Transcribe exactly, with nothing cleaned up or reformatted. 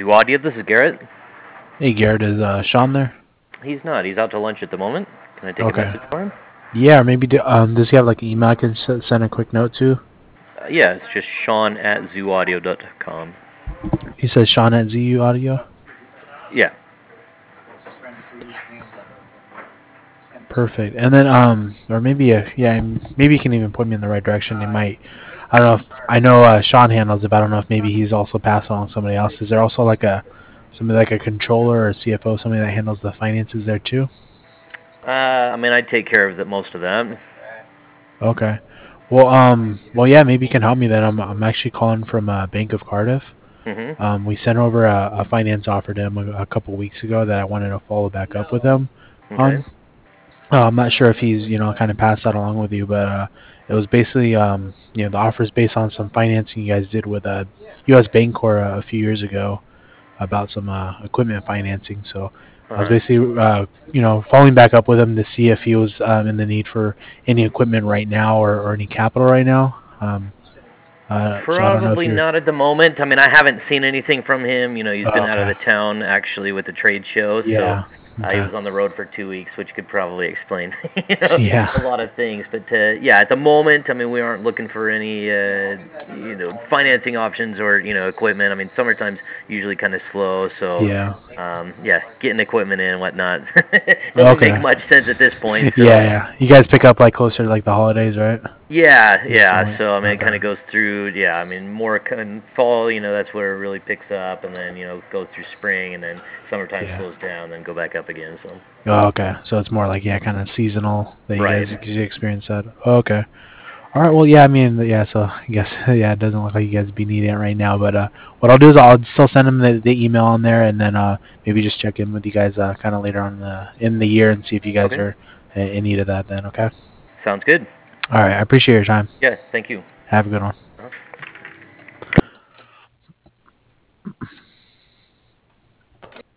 Zoo Audio, this is Garrett. Hey Garrett, is uh, Sean there? He's not. He's out to lunch at the moment. Can I take a Okay. message for him? Yeah, or maybe do, um, does he have like an email I can s- send a quick note to? Uh, yeah, it's just Sean at zoo audio dot com. He says Sean at Z U Audio. Yeah. Perfect. And then um, or maybe uh, yeah, maybe you can even point me in the right direction. They might. I don't know if I know uh, Sean handles it, but I don't know if maybe he's also passed on to somebody else. Is there also like a somebody like a controller or C F O, somebody that handles the finances there too? Uh, I mean, I take care of the, most of that. Okay. Well, um, well, yeah, maybe you can help me then. I'm I'm actually calling from uh, Bank of Cardiff. Mhm. Um, we sent over a, a finance offer to him a, a couple weeks ago that I wanted to follow back up with him Okay. on. Uh, I'm not sure if he's you know kind of passed that along with you, but uh, it was basically um, you know the offer is based on some financing you guys did with uh, U S Bancorp a, a few years ago about some uh, equipment financing. So Uh I was huh. basically uh, you know following back up with him to see if he was um, in the need for any equipment right now or, or any capital right now. Um, uh, so I don't know if Probably you're. not at the moment. I mean, I haven't seen anything from him. You know, he's been Oh, out of okay. the town actually with the trade show, so Yeah. uh, he Okay. was on the road for two weeks, which could probably explain you know, Yeah. a lot of things. But uh, yeah, at the moment, I mean, we aren't looking for any uh, you know financing options or you know equipment. I mean, summertime's usually kind of slow, so Yeah. um, yeah, getting equipment in and whatnot doesn't make Okay. much sense at this point. Yeah, So yeah. You guys pick up like closer to like the holidays, right? yeah, This yeah. point. So I mean, it kind Okay. of goes through. Yeah, I mean, more kind of fall. You know, that's where it really picks up, and then you know goes through spring, and then summertime Yeah. slows down, then go back up again. So Oh, okay. So it's more like yeah, kind of seasonal that you right. guys you experience that. Oh, okay. All right. Well, yeah. I mean, yeah. So I guess yeah, it doesn't look like you guys be needing it right now. But uh, what I'll do is I'll still send them the, the email on there, and then uh, maybe just check in with you guys uh, kind of later on in the in the year and see if you guys Okay. are uh, in need of that. Then okay. Sounds good. All right. I appreciate your time. Yeah. Thank you. Have a good one.